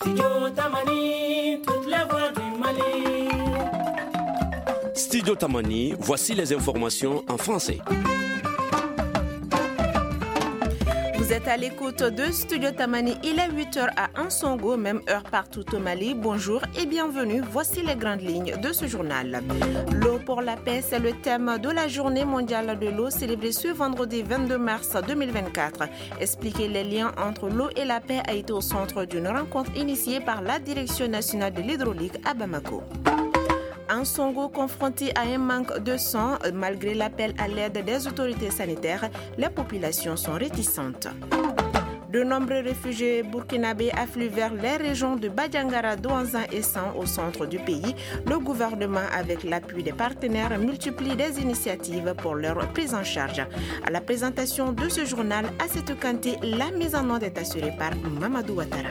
Studio Tamani, toute la voix du Mali. Studio Tamani, voici les informations en français. Vous êtes à l'écoute de Studio Tamani, il est 8h à Ansongo, même heure partout au Mali. Bonjour et bienvenue, voici les grandes lignes de ce journal. L'eau pour la paix, c'est le thème de la journée mondiale de l'eau célébrée ce vendredi 22 mars 2024. Expliquer les liens entre l'eau et la paix a été au centre d'une rencontre initiée par la Direction nationale de l'hydraulique à Bamako. Ansongo confronté à un manque de sang, malgré l'appel à l'aide des autorités sanitaires, les populations sont réticentes. De nombreux réfugiés burkinabés affluent vers les régions de Badiangara, Douanzan et San au centre du pays. Le gouvernement, avec l'appui des partenaires, multiplie des initiatives pour leur prise en charge. À la présentation de ce journal, à cette Kanté, la mise en onde est assurée par Mamadou Ouattara.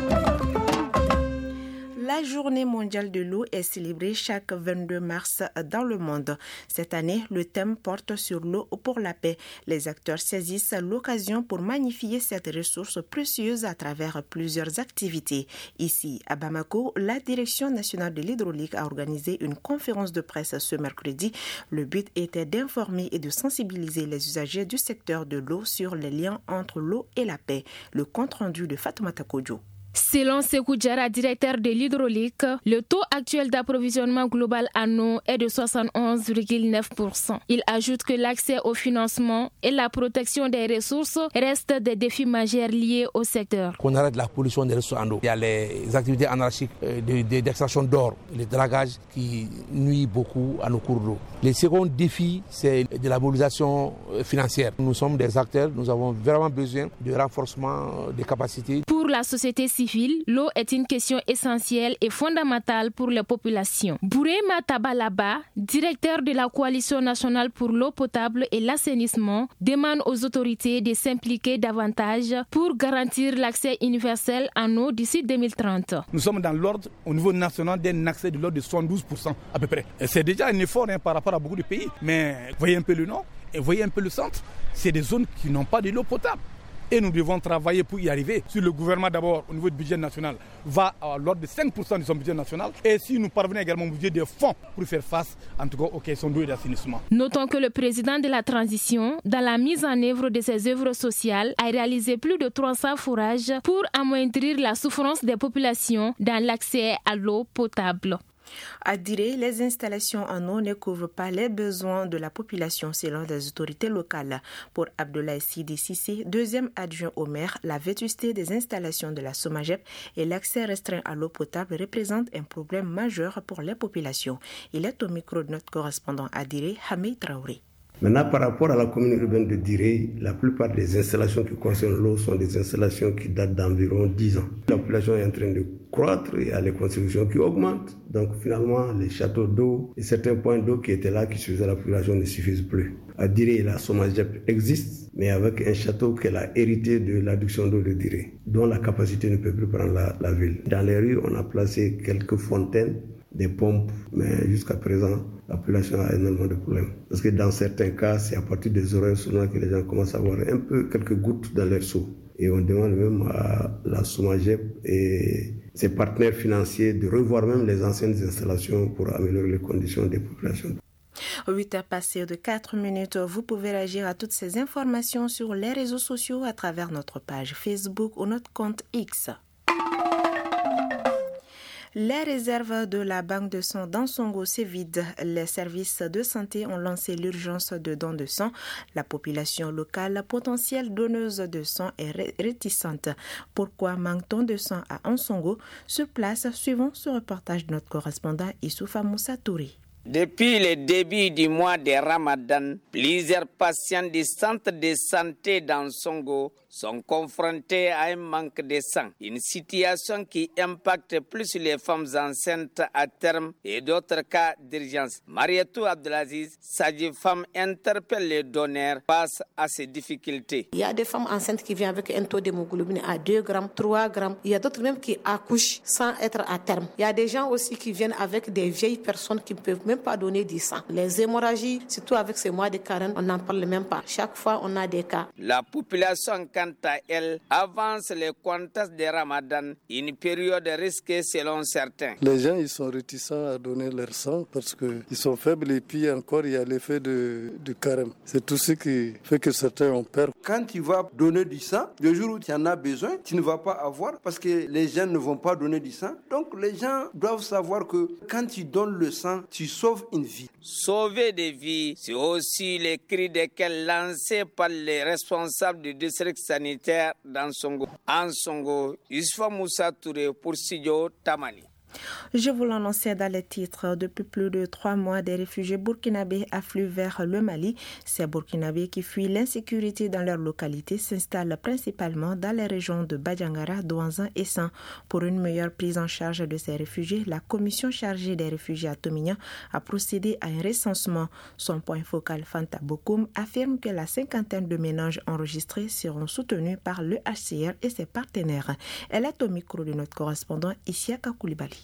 La journée mondiale de l'eau est célébrée chaque 22 mars dans le monde. Cette année, le thème porte sur l'eau pour la paix. Les acteurs saisissent l'occasion pour magnifier cette ressource précieuse à travers plusieurs activités. Ici, à Bamako, la Direction nationale de l'hydraulique a organisé une conférence de presse ce mercredi. Le but était d'informer et de sensibiliser les usagers du secteur de l'eau sur les liens entre l'eau et la paix. Le compte-rendu de Fatoumata Kodjo. Selon Sekou Diarra, directeur de l'hydraulique, le taux actuel d'approvisionnement global en eau est de 71,9%. Il ajoute que l'accès au financement et la protection des ressources restent des défis majeurs liés au secteur. Qu'on arrête la pollution des ressources en eau. Il y a les activités anarchiques d'extraction d'or, les dragages qui nuisent beaucoup à nos cours d'eau. Le second défi, c'est de la mobilisation financière. Nous sommes des acteurs, nous avons vraiment besoin de renforcement des capacités. Pour la société civile, l'eau est une question essentielle et fondamentale pour les populations. Bourema Tabalaba, directeur de la Coalition nationale pour l'eau potable et l'assainissement, demande aux autorités de s'impliquer davantage pour garantir l'accès universel en eau d'ici 2030. Nous sommes dans l'ordre au niveau national d'un accès de l'ordre de 72% à peu près. Et c'est déjà un effort par rapport à beaucoup de pays, mais voyez un peu le nord et voyez un peu le centre, c'est des zones qui n'ont pas de l'eau potable. Et nous devons travailler pour y arriver. Si le gouvernement d'abord, au niveau du budget national, va à l'ordre de 5% de son budget national, et si nous parvenons également au budget des fonds pour faire face, en tout cas, aux questions d'eau et d'assainissement. Notons que le président de la transition, dans la mise en œuvre de ses œuvres sociales, a réalisé plus de 300 forages pour amoindrir la souffrance des populations dans l'accès à l'eau potable. À Diré, les installations en eau ne couvrent pas les besoins de la population selon les autorités locales. Pour Abdoulaye Sidi Sissé, deuxième adjoint au maire, la vétusté des installations de la SOMAGEP et l'accès restreint à l'eau potable représentent un problème majeur pour les populations. Il est au micro de notre correspondant à Diré, Hamid Traoré. Maintenant, par rapport à la commune urbaine de Diré, la plupart des installations qui concernent l'eau sont des installations qui datent d'environ 10 ans. La population est en train de croître et il y a les constructions qui augmentent. Donc finalement, les châteaux d'eau et certains points d'eau qui étaient là, qui suffisaient à la population, ne suffisent plus. À Diré, la SOMAGEP existe, mais avec un château qu'elle a hérité de l'adduction d'eau de Diré, dont la capacité ne peut plus prendre la ville. Dans les rues, on a placé quelques fontaines, des pompes, mais jusqu'à présent, la population a énormément de problèmes. Parce que dans certains cas, c'est à partir des horaires sonores que les gens commencent à avoir un peu, quelques gouttes dans leur seau. Et on demande même à la SOMAGEP et ses partenaires financiers de revoir même les anciennes installations pour améliorer les conditions des populations. 8h passées de 4 minutes, vous pouvez réagir à toutes ces informations sur les réseaux sociaux à travers notre page Facebook ou notre compte X. Les réserves de la banque de sang d'Ansongo se vident. Les services de santé ont lancé l'urgence de dons de sang. La population locale potentielle donneuse de sang est réticente. Pourquoi manque-t-on de sang à Ansongo? Sur place, suivons ce reportage de notre correspondant Issoufa Moussa Touré. Depuis le début du mois de Ramadan, plusieurs patients du centre de santé d'Ansongo sont confrontés à un manque de sang, une situation qui impacte plus les femmes enceintes à terme et d'autres cas d'urgence. Mariatou Abdelaziz, sage-femme, interpelle les donneurs face à ces difficultés. Il y a des femmes enceintes qui viennent avec un taux d'hémoglobine à 2 grammes, 3 grammes. Il y a d'autres même qui accouchent sans être à terme. Il y a des gens aussi qui viennent avec des vieilles personnes qui ne peuvent même même pas donner du sang. Les hémorragies, surtout avec ces mois de carême, on n'en parle même pas. Chaque fois, on a des cas. La population, quant à elle, avance les contextes de Ramadan, une période risquée selon certains. Les gens, ils sont réticents à donner leur sang parce qu'ils sont faibles et puis encore, il y a l'effet du carême. C'est tout ce qui fait que certains ont peur. Quand tu vas donner du sang, le jour où tu en as besoin, tu ne vas pas avoir parce que les gens ne vont pas donner du sang. Donc les gens doivent savoir que quand tu donnes le sang, tu sauves une vie. Sauver des vies, c'est aussi les cris desquels lancés par les responsables du district sanitaire d'Ansongo. Ansongo, Isfa Moussa Touré pour Studio Tamani. Je vous l'annonçais dans les titres. Depuis plus de 3 mois, des réfugiés burkinabés affluent vers le Mali. Ces burkinabés qui fuient l'insécurité dans leur localité s'installent principalement dans les régions de Badjangara, Douanzan et San. Pour une meilleure prise en charge de ces réfugiés, la commission chargée des réfugiés à Tomignan a procédé à un recensement. Son point focal, Fanta Bokoum, affirme que la 50aine de ménages enregistrés seront soutenus par le HCR et ses partenaires. Elle est au micro de notre correspondant Isiaka Koulibaly.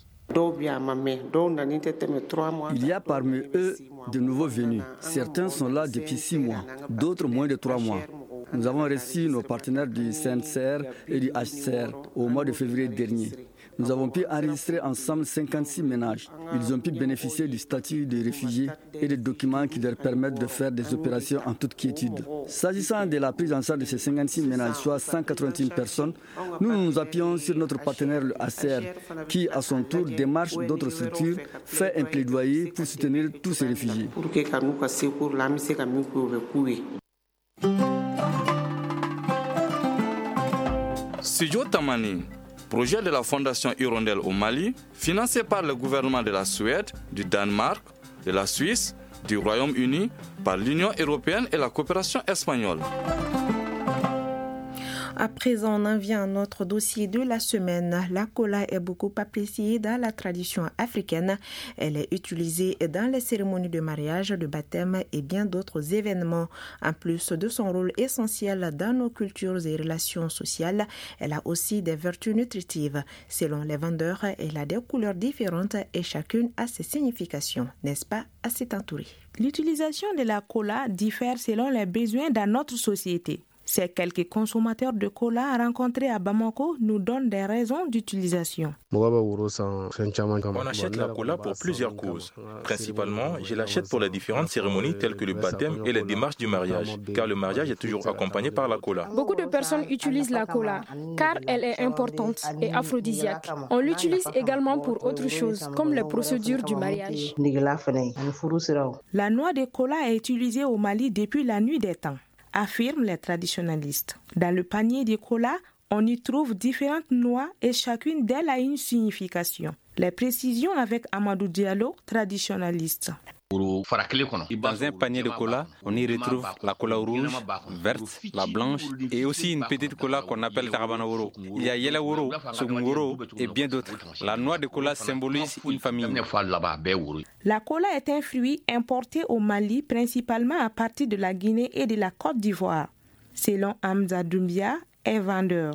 Il y a parmi eux de nouveaux venus. Certains sont là depuis 6 mois, d'autres moins de 3 mois. Nous avons reçu nos partenaires du CNCR et du HCR au mois de février dernier. Nous avons pu enregistrer ensemble 56 ménages. Ils ont pu bénéficier du statut de réfugiés et des documents qui leur permettent de faire des opérations en toute quiétude. S'agissant de la prise en charge de ces 56 ménages, soit 181 personnes, nous nous appuyons sur notre partenaire le HCR, qui à son tour démarche d'autres structures, fait un plaidoyer pour soutenir tous ces réfugiés. Studio Tamani, projet de la Fondation Hirondelle au Mali, financé par le gouvernement de la Suède, du Danemark, de la Suisse, du Royaume-Uni, par l'Union européenne et la coopération espagnole. À présent, on en vient à notre dossier de la semaine. La kola est beaucoup appréciée dans la tradition africaine. Elle est utilisée dans les cérémonies de mariage, de baptême et bien d'autres événements. En plus de son rôle essentiel dans nos cultures et relations sociales, elle a aussi des vertus nutritives. Selon les vendeurs, elle a des couleurs différentes et chacune a ses significations. N'est-ce pas, Assez entouré? L'utilisation de la kola diffère selon les besoins dans notre société. Ces quelques consommateurs de cola rencontrés à Bamako nous donnent des raisons d'utilisation. On achète la cola pour plusieurs causes. Principalement, je l'achète pour les différentes cérémonies telles que le baptême et les démarches du mariage, car le mariage est toujours accompagné par la cola. Beaucoup de personnes utilisent la cola car elle est importante et aphrodisiaque. On l'utilise également pour autre chose, comme les procédures du mariage. La noix de cola est utilisée au Mali depuis la nuit des temps, affirment les traditionalistes. Dans le panier de cola, on y trouve différentes noix et chacune d'elles a une signification. Les précisions avec Amadou Diallo, traditionnaliste. Dans un panier de cola, on y retrouve la cola rouge, verte, la blanche et aussi une petite cola qu'on appelle Tarabanaworo. Il y a Yelaworo, Sogungoro et bien d'autres. La noix de cola symbolise une famille. La cola est un fruit importé au Mali principalement à partir de la Guinée et de la Côte d'Ivoire. Selon Hamza Doumbia, est vendeur.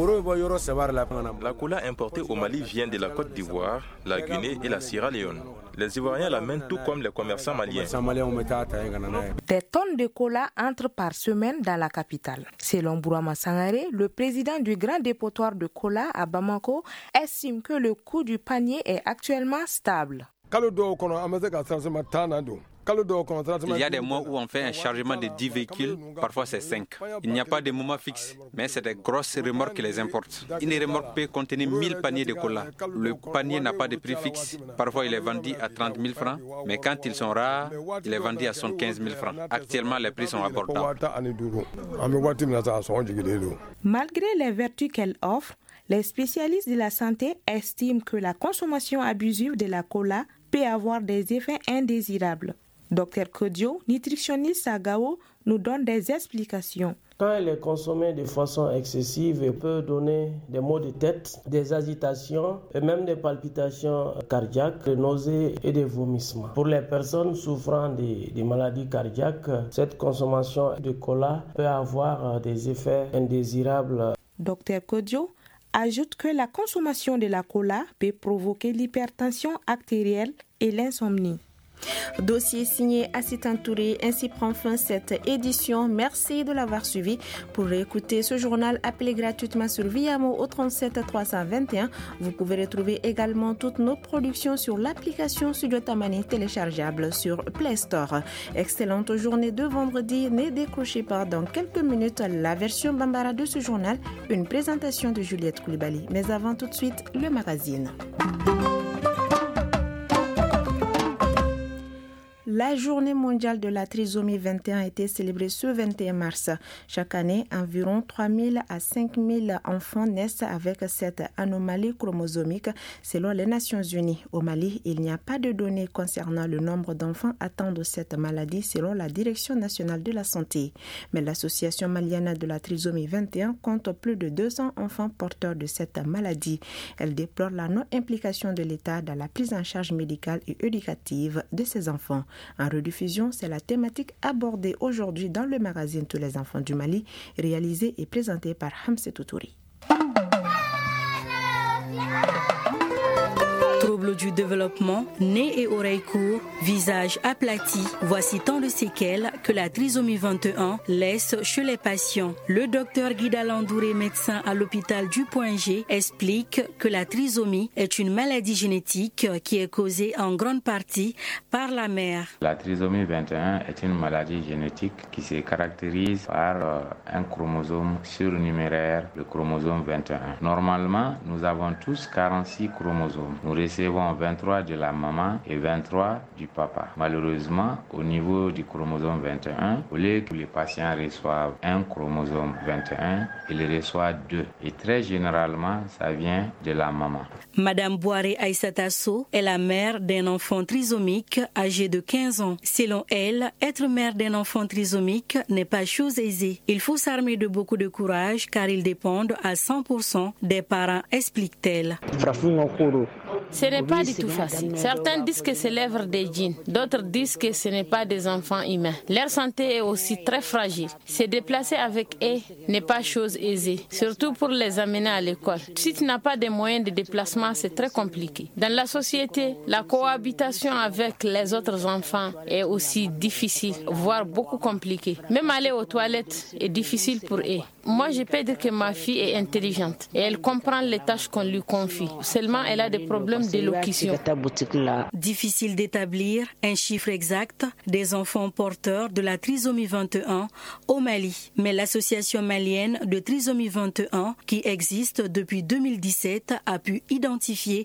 La cola importée au Mali vient de la Côte d'Ivoire, la Guinée et la Sierra Leone. Les Ivoiriens l'amènent tout comme les commerçants maliens. Des tonnes de cola entrent par semaine dans la capitale. Selon Bourama Sangaré, le président du grand dépotoir de cola à Bamako, estime que le coût du panier est actuellement stable. Il y a des mois où on fait un chargement de 10 véhicules, parfois c'est 5. Il n'y a pas de moment fixe, mais c'est des grosses remorques qui les importent. Une remorque peut contenir 1000 paniers de cola. Le panier n'a pas de prix fixe. Parfois il est vendu à 30 000 francs, mais quand ils sont rares, il est vendu à 75 000 francs. Actuellement, les prix sont abordables. Malgré les vertus qu'elle offre, les spécialistes de la santé estiment que la consommation abusive de la cola peut avoir des effets indésirables. Dr Kodio, nutritionniste à Gao, nous donne des explications. Quand elle est consommée de façon excessive, elle peut donner des maux de tête, des agitations et même des palpitations cardiaques, des nausées et des vomissements. Pour les personnes souffrant de maladies cardiaques, cette consommation de cola peut avoir des effets indésirables. Dr Kodio ajoute que la consommation de la cola peut provoquer l'hypertension artérielle et l'insomnie. Dossier signé Assistant Touré. Ainsi prend fin cette édition. Merci de l'avoir suivi. Pour écouter ce journal, appelez gratuitement sur Viamo au 37 321. Vous pouvez retrouver également toutes nos productions sur l'application Studio Tamani téléchargeable sur Play Store. Excellente journée de vendredi. Ne décrochez pas dans quelques minutes la version Bambara de ce journal. Une présentation de Juliette Koulibaly. Mais avant, tout de suite, le magazine. La journée mondiale de la trisomie 21 a été célébrée ce 21 mars. Chaque année, environ 3 000 à 5 000 enfants naissent avec cette anomalie chromosomique selon les Nations Unies. Au Mali, il n'y a pas de données concernant le nombre d'enfants atteints de cette maladie selon la Direction nationale de la santé. Mais l'association malienne de la trisomie 21 compte plus de 200 enfants porteurs de cette maladie. Elle déplore la non-implication de l'État dans la prise en charge médicale et éducative de ces enfants. En rediffusion, c'est la thématique abordée aujourd'hui dans le magazine Tous les enfants du Mali, réalisé et présenté par Hamsetou Touri. Troubles du développement, nez et oreilles courts, visage aplati, voici tant de séquelles que la trisomie 21 laisse chez les patients. Le docteur Guida Landouré, médecin à l'hôpital du Point G, explique que la trisomie est une maladie génétique qui est causée en grande partie par la mère. La trisomie 21 est une maladie génétique qui se caractérise par un chromosome surnuméraire, le chromosome 21. Normalement, nous avons tous 46 chromosomes. Nous recevons 23 de la maman et 23 du papa. Malheureusement, au niveau du chromosome 21, au lieu que les patients reçoivent un chromosome 21, ils reçoivent 2. Et très généralement, ça vient de la maman. Madame Boiré Aïssatasso est la mère d'un enfant trisomique âgé de 15 ans. Selon elle, être mère d'un enfant trisomique n'est pas chose aisée. Il faut s'armer de beaucoup de courage car ils dépendent à 100% des parents, explique-t-elle. Ce n'est pas du tout facile. Certains disent que c'est l'œuvre des djinns, d'autres disent que ce n'est pas des enfants humains. Leur santé est aussi très fragile. Se déplacer avec eux n'est pas chose aisée, surtout pour les amener à l'école. Si tu n'as pas de moyens de déplacement, c'est très compliqué. Dans la société, la cohabitation avec les autres enfants est aussi difficile, voire beaucoup compliquée. Même aller aux toilettes est difficile pour eux. Moi, je peux dire que ma fille est intelligente et elle comprend les tâches qu'on lui confie. Seulement, elle a des problèmes d'élocution. Difficile d'établir un chiffre exact des enfants porteurs de la trisomie 21 au Mali. Mais l'association malienne de trisomie 21, qui existe depuis 2017, a pu identifier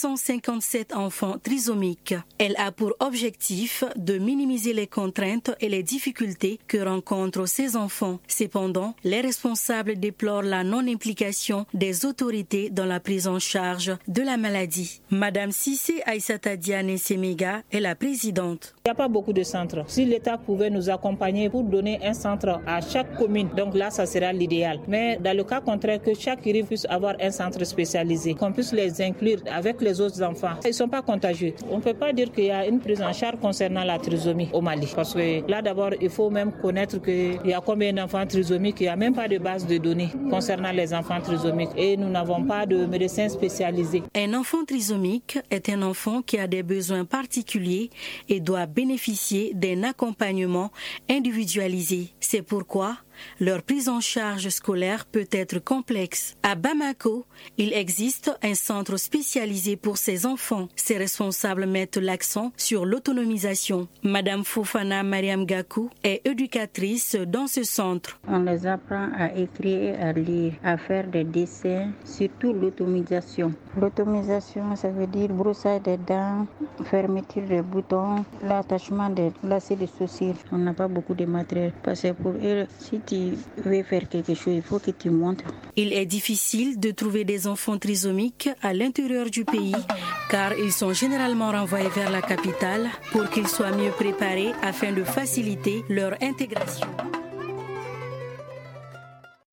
257 enfants trisomiques. Elle a pour objectif de minimiser les contraintes et les difficultés que rencontrent ces enfants. Cependant, les responsables déplorent la non-implication des autorités dans la prise en charge de la maladie. Madame Sissé Aïssata Diane Semega est la présidente. Il n'y a pas beaucoup de centres. Si l'État pouvait nous accompagner pour donner un centre à chaque commune, donc là, ça sera l'idéal. Mais dans le cas contraire, que chaque rive puisse avoir un centre spécialisé, qu'on puisse les inclure avec les autres enfants. Ils ne sont pas contagieux. On ne peut pas dire qu'il y a une prise en charge concernant la trisomie au Mali. Parce que là, d'abord, il faut même connaître qu'il y a combien d'enfants trisomiques. Il n'y a même pas de base de données concernant les enfants trisomiques. Et nous n'avons pas de médecins spécialisés. Un enfant trisomique est un enfant qui a des besoins particuliers et doit bénéficier d'un accompagnement individualisé. C'est pourquoi leur prise en charge scolaire peut être complexe. À Bamako, il existe un centre spécialisé pour ces enfants. Ses responsables mettent l'accent sur l'autonomisation. Madame Fofana Mariam Gakou est éducatrice dans ce centre. On les apprend à écrire et à lire, à faire des dessins, surtout l'autonomisation. L'autonomisation, ça veut dire brossage des dents, fermeture des boutons, l'attachement des lacets de sourcils. On n'a pas beaucoup de matériel parce que pour eux, si tu veux faire quelque chose, il faut que tu montres. Il est difficile de trouver des enfants trisomiques à l'intérieur du pays car ils sont généralement renvoyés vers la capitale pour qu'ils soient mieux préparés afin de faciliter leur intégration.